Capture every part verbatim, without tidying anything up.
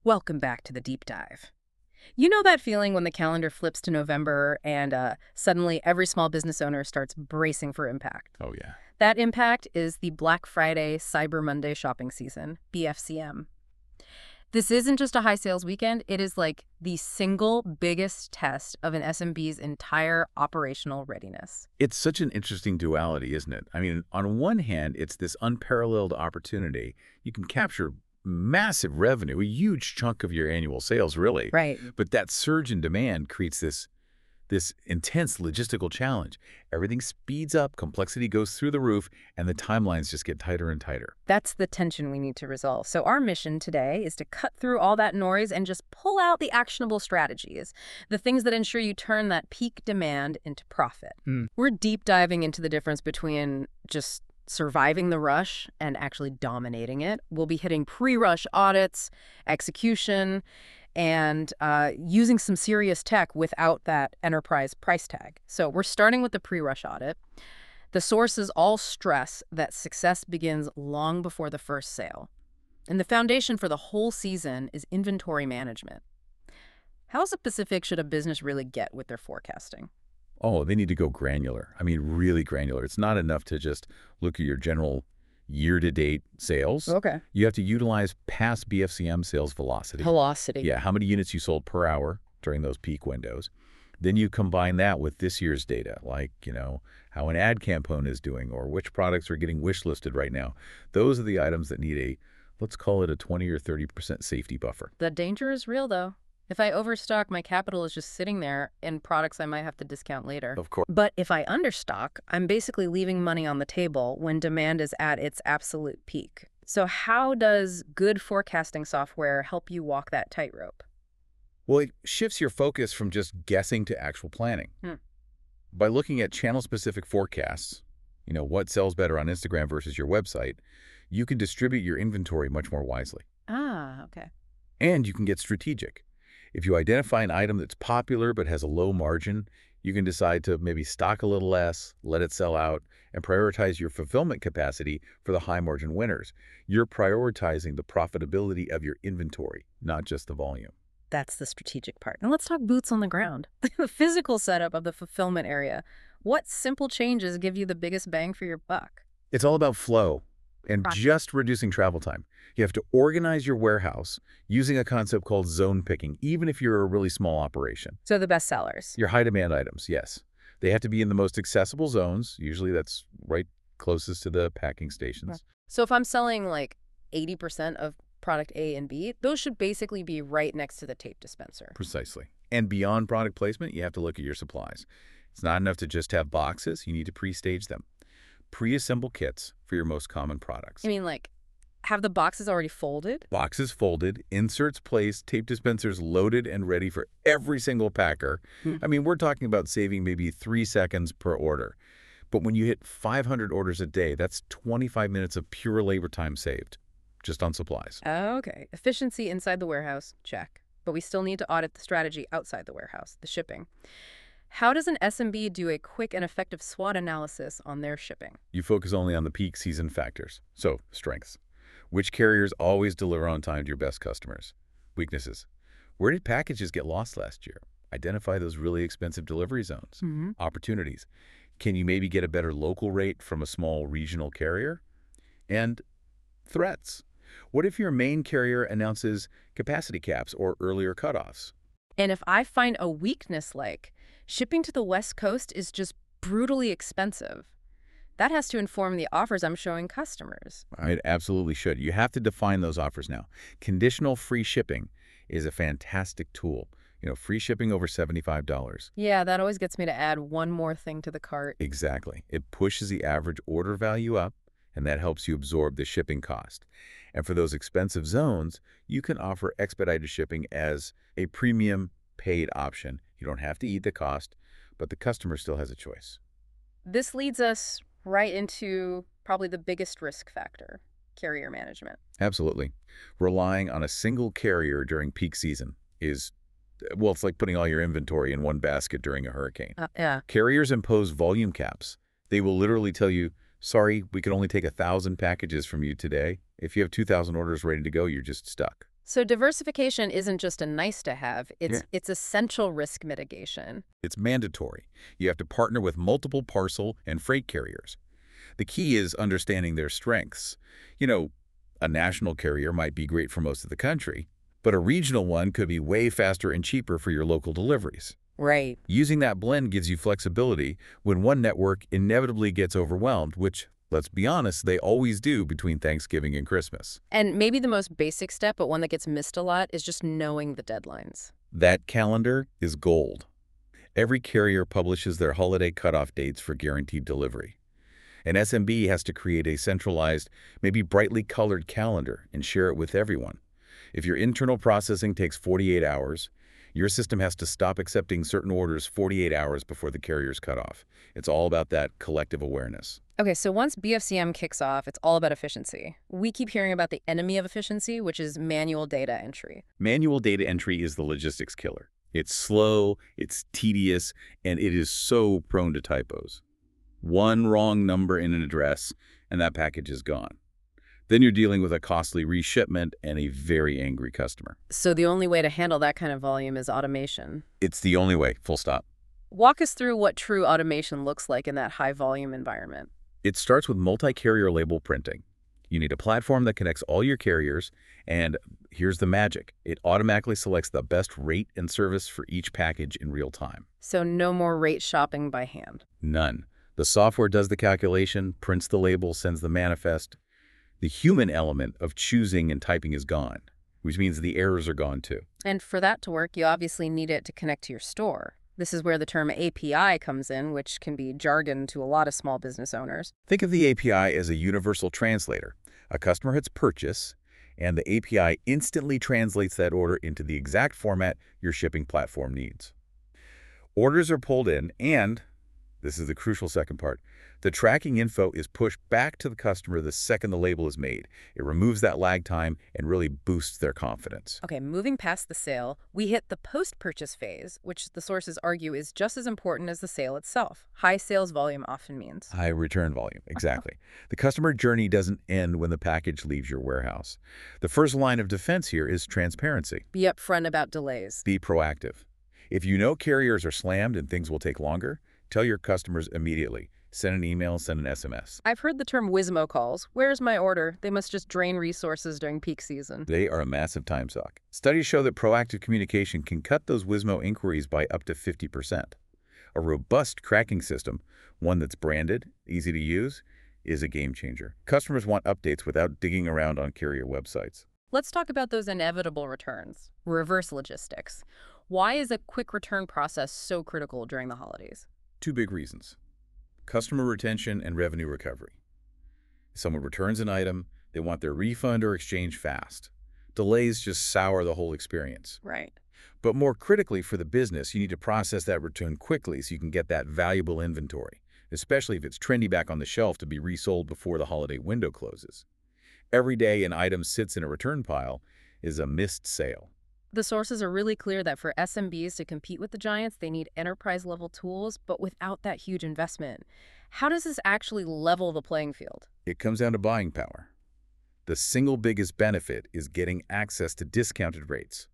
Welcome back to the deep dive. You know that feeling when the calendar flips to November and uh, suddenly every small business owner starts bracing for impact? Oh, yeah. That impact is the Black Friday Cyber Monday shopping season, B F C M. This isn't just a high sales weekend, it is like the single biggest test of an S M B's entire operational readiness. It's such an interesting duality, isn't it? I mean, on one hand, it's this unparalleled opportunity. You can capture massive revenue, a huge chunk of your annual sales, really. Right. But that surge in demand creates this, this intense logistical challenge. Everything speeds up, complexity goes through the roof, and the timelines just get tighter and tighter. That's the tension we need to resolve. So our mission today is to cut through all that noise and just pull out the actionable strategies, the things that ensure you turn that peak demand into profit. Mm. We're deep diving into the difference between just surviving the rush and actually dominating it. We'll be hitting pre-rush audits, execution, and uh, using some serious tech without that enterprise price tag. So we're starting with the pre-rush audit. The sources all stress that success begins long before the first sale. And the foundation for the whole season is inventory management. How specific should a business really get with their forecasting? Oh, they need to go granular. I mean, really granular. It's not enough to just look at your general year-to-date sales. Okay. You have to utilize past B F C M sales velocity. Velocity. Yeah, how many units you sold per hour during those peak windows. Then you combine that with this year's data, like, you know, how an ad campaign is doing or which products are getting wish listed right now. Those are the items that need a, let's call it a twenty or thirty percent safety buffer. The danger is real, though. If I overstock, my capital is just sitting there in products I might have to discount later. Of course. But if I understock, I'm basically leaving money on the table when demand is at its absolute peak. So how does good forecasting software help you walk that tightrope? Well, it shifts your focus from just guessing to actual planning. Hmm. By looking at channel-specific forecasts, you know, what sells better on Instagram versus your website, you can distribute your inventory much more wisely. Ah, okay. And you can get strategic. If you identify an item that's popular but has a low margin, you can decide to maybe stock a little less, let it sell out, and prioritize your fulfillment capacity for the high-margin winners. You're prioritizing the profitability of your inventory, not just the volume. That's the strategic part. Now let's talk boots on the ground. The physical setup of the fulfillment area. What simple changes give you the biggest bang for your buck? It's all about flow and Right. just reducing travel time. You have to organize your warehouse using a concept called zone picking, even if you're a really small operation. So the best sellers. Your high-demand items, yes. They have to be in the most accessible zones. Usually that's right closest to the packing stations. So if I'm selling like eighty percent of product A and B, those should basically be right next to the tape dispenser. Precisely. And beyond product placement, you have to look at your supplies. It's not enough to just have boxes. You need to pre-stage them. Pre-assemble kits for your most common products. I mean, like, have the boxes already folded? Boxes folded, inserts placed, tape dispensers loaded and ready for every single packer. Hmm. I mean, we're talking about saving maybe three seconds per order. But when you hit five hundred orders a day, that's twenty-five minutes of pure labor time saved, just on supplies. Okay. Efficiency inside the warehouse, check. But we still need to audit the strategy outside the warehouse, the shipping. How does an S M B do a quick and effective SWOT analysis on their shipping? You focus only on the peak season factors. So, strengths. Which carriers always deliver on time to your best customers? Weaknesses. Where did packages get lost last year? Identify those really expensive delivery zones. Mm-hmm. Opportunities. Can you maybe get a better local rate from a small regional carrier? And threats. What if your main carrier announces capacity caps or earlier cutoffs? And if I find a weakness like shipping to the West Coast is just brutally expensive, that has to inform the offers I'm showing customers. It absolutely should. You have to define those offers now. Conditional free shipping is a fantastic tool. You know, free shipping over seventy-five dollars. Yeah, that always gets me to add one more thing to the cart. Exactly. It pushes the average order value up, and that helps you absorb the shipping cost. And for those expensive zones, you can offer expedited shipping as a premium paid option. You don't have to eat the cost, but the customer still has a choice. This leads us right into probably the biggest risk factor, carrier management. Absolutely. Relying on a single carrier during peak season is, well, it's like putting all your inventory in one basket during a hurricane. Uh, yeah. Carriers impose volume caps. They will literally tell you, sorry, we can only take a thousand packages from you today. If you have two thousand orders ready to go, you're just stuck. So diversification isn't just a nice to have, Yeah. it's it's essential risk mitigation. It's mandatory. You have to partner with multiple parcel and freight carriers. The key is understanding their strengths. You know, a national carrier might be great for most of the country, but a regional one could be way faster and cheaper for your local deliveries. Right. Using that blend gives you flexibility when one network inevitably gets overwhelmed, which, let's be honest, they always do between Thanksgiving and Christmas. And maybe the most basic step, but one that gets missed a lot, is just knowing the deadlines. That calendar is gold. Every carrier publishes their holiday cutoff dates for guaranteed delivery. An S M B has to create a centralized, maybe brightly colored calendar and share it with everyone. If your internal processing takes forty-eight hours, your system has to stop accepting certain orders forty-eight hours before the carrier's cutoff. It's all about that collective awareness. Okay, so once B F C M kicks off, it's all about efficiency. We keep hearing about the enemy of efficiency, which is manual data entry. Manual data entry is the logistics killer. It's slow, it's tedious, and it is so prone to typos. One wrong number in an address, and that package is gone. Then you're dealing with a costly reshipment and a very angry customer. So the only way to handle that kind of volume is automation. It's the only way, full stop. Walk us through what true automation looks like in that high-volume environment. It starts with multi-carrier label printing. You need a platform that connects all your carriers, and here's the magic. It automatically selects the best rate and service for each package in real time. So no more rate shopping by hand. None. The software does the calculation, prints the label, sends the manifest. The human element of choosing and typing is gone, which means the errors are gone too. And for that to work, you obviously need it to connect to your store. This is where the term A P I comes in, which can be jargon to a lot of small business owners. Think of the A P I as a universal translator. A customer hits purchase, and the A P I instantly translates that order into the exact format your shipping platform needs. Orders are pulled in, and this is the crucial second part. The tracking info is pushed back to the customer the second the label is made. It removes that lag time and really boosts their confidence. Okay, moving past the sale, we hit the post-purchase phase, which the sources argue is just as important as the sale itself. High sales volume often means. High return volume, exactly. The customer journey doesn't end when the package leaves your warehouse. The first line of defense here is transparency. Be upfront about delays. Be proactive. If you know carriers are slammed and things will take longer, tell your customers immediately. Send an email, send an S M S. I've heard the term Wizmo calls. Where's my order? They must just drain resources during peak season. They are a massive time suck. Studies show that proactive communication can cut those Wizmo inquiries by up to fifty percent. A robust tracking system, one that's branded, easy to use, is a game changer. Customers want updates without digging around on carrier websites. Let's talk about those inevitable returns. Reverse logistics. Why is a quick return process so critical during the holidays? Two big reasons. Customer retention and revenue recovery. If someone returns an item, they want their refund or exchange fast. Delays just sour the whole experience. Right. But more critically for the business, you need to process that return quickly so you can get that valuable inventory, especially if it's trendy back on the shelf to be resold before the holiday window closes. Every day an item sits in a return pile is a missed sale. The sources are really clear that for S M Bs to compete with the giants, they need enterprise-level tools, but without that huge investment. How does this actually level the playing field? It comes down to buying power. The single biggest benefit is getting access to discounted rates.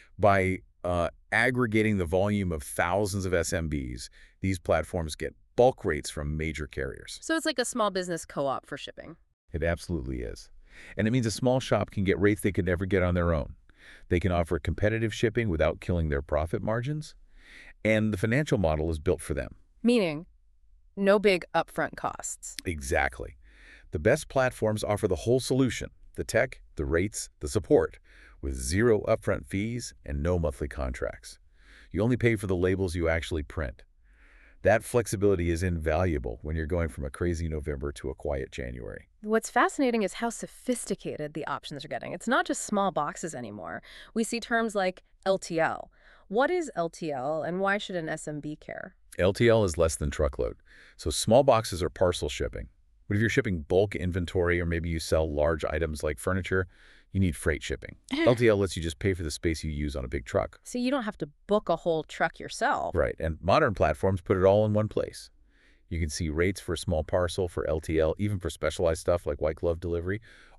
By uh, aggregating the volume of thousands of S M Bs, these platforms get bulk rates from major carriers. So it's like a small business co-op for shipping. It absolutely is. And it means a small shop can get rates they could never get on their own. They can offer competitive shipping without killing their profit margins, and the financial model is built for them. Meaning, no big upfront costs. Exactly. The best platforms offer the whole solution, the tech, the rates, the support, with zero upfront fees and no monthly contracts. You only pay for the labels you actually print. That flexibility is invaluable when you're going from a crazy November to a quiet January. What's fascinating is how sophisticated the options are getting. It's not just small boxes anymore. We see terms like L T L. What is L T L, and why should an S M B care? L T L is less than truckload, so small boxes are parcel shipping. But if you're shipping bulk inventory, or maybe you sell large items like furniture, you need freight shipping. L T L lets you just pay for the space you use on a big truck. So you don't have to book a whole truck yourself. Right, and modern platforms put it all in one place. You can see rates for small parcel, for L T L, even for specialized stuff like white glove delivery,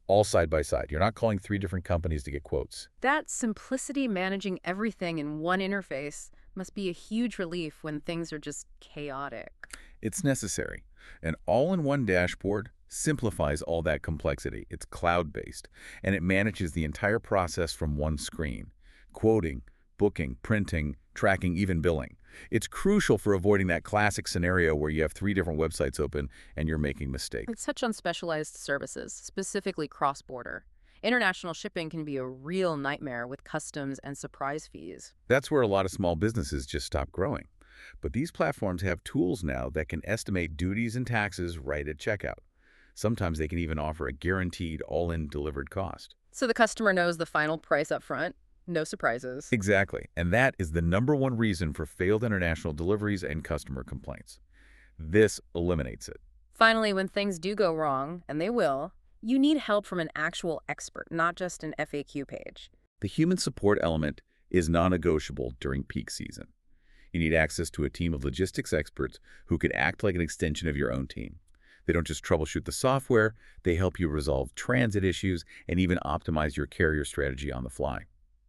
all side by side. You're not calling three different companies to get quotes. That simplicity managing everything in one interface must be a huge relief when things are just chaotic. It's necessary. An all-in-one dashboard simplifies all that complexity. It's cloud-based, and it manages the entire process from one screen. Quoting, booking, printing, tracking, even billing. It's crucial for avoiding that classic scenario where you have three different websites open and you're making mistakes. Let's touch on specialized services, specifically cross-border. International shipping can be a real nightmare with customs and surprise fees. That's where a lot of small businesses just stop growing. But these platforms have tools now that can estimate duties and taxes right at checkout. Sometimes they can even offer a guaranteed all-in delivered cost. So the customer knows the final price up front, no surprises. Exactly. And that is the number one reason for failed international deliveries and customer complaints. This eliminates it. Finally, when things do go wrong, and they will, you need help from an actual expert, not just an F A Q page. The human support element is non-negotiable during peak season. You need access to a team of logistics experts who can act like an extension of your own team. They don't just troubleshoot the software, they help you resolve transit issues and even optimize your carrier strategy on the fly.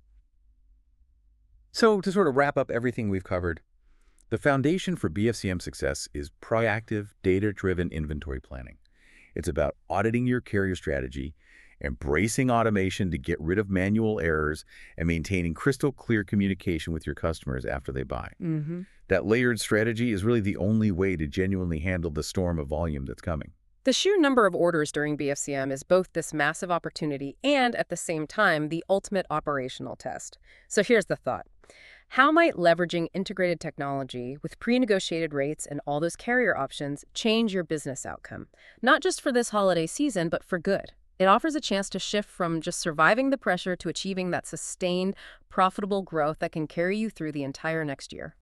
So, to sort of wrap up everything we've covered, the foundation for B F C M success is proactive, data-driven inventory planning. It's about auditing your carrier strategy, embracing automation to get rid of manual errors, and maintaining crystal clear communication with your customers after they buy. Mm-hmm. That layered strategy is really the only way to genuinely handle the storm of volume that's coming. The sheer number of orders during B F C M is both this massive opportunity and, at the same time, the ultimate operational test. So here's the thought. How might leveraging integrated technology with pre-negotiated rates and all those carrier options change your business outcome? Not just for this holiday season, but for good. It offers a chance to shift from just surviving the pressure to achieving that sustained, profitable growth that can carry you through the entire next year.